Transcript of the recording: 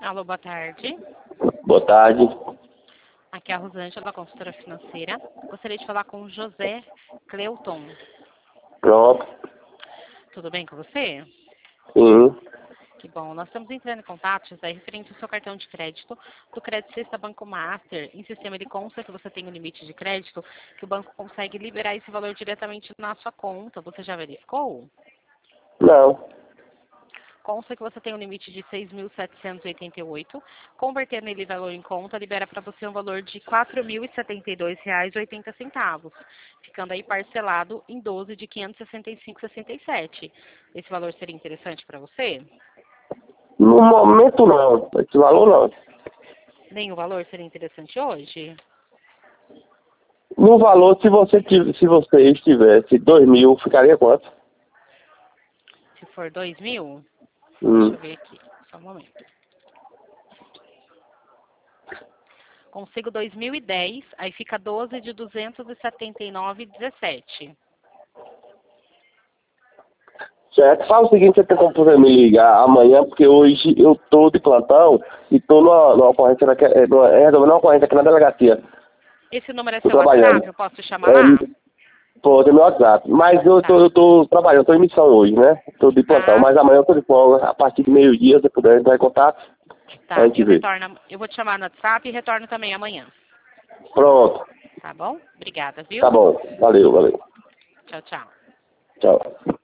Alô, boa tarde. Boa tarde. Aqui é a Rosângela, consultora financeira. Gostaria de falar com o José Cleuton. Pronto. Tudo bem com você? Sim. Que bom. Nós estamos entrando em contato, José, referente ao seu cartão de crédito do Crédito Sexta Banco Master. Em sistema, ele consta que você tem um limite de crédito, que o banco consegue liberar esse valor diretamente na sua conta. Você já verificou? Não. Consta que você tem um limite de 6.788. Converter nele valor em conta, libera para você um valor de R$ 4.072,80, ficando aí parcelado em 12 de R$ 565,67. Esse valor seria interessante para você? No momento não. Esse valor não. Nem o valor seria interessante hoje? No valor, se você estivesse 2.000, ficaria quanto? Se for 2.000, deixa eu Hum. ver aqui, só um momento. Consigo 2010, aí fica 12 de 279,17. Certo. Fala o seguinte, você tem como poder me ligar amanhã, porque hoje eu tô de plantão e tô numa ocorrência resolvendo uma ocorrência aqui na delegacia. Esse número é Tô seu trabalhando. WhatsApp? Eu posso te chamar lá? Pô, tem meu WhatsApp. Mas eu Tá. tô trabalhando, tô em missão hoje, né? Tô de plantão, Tá, mas amanhã eu tô de folga. A partir de meio-dia, se puder entrar em contato, a tá. gente vê. Eu vou te chamar no WhatsApp e retorno também amanhã. Pronto. Tá bom? Obrigada, Tá viu? bom. Valeu, valeu. Tchau, tchau. Tchau.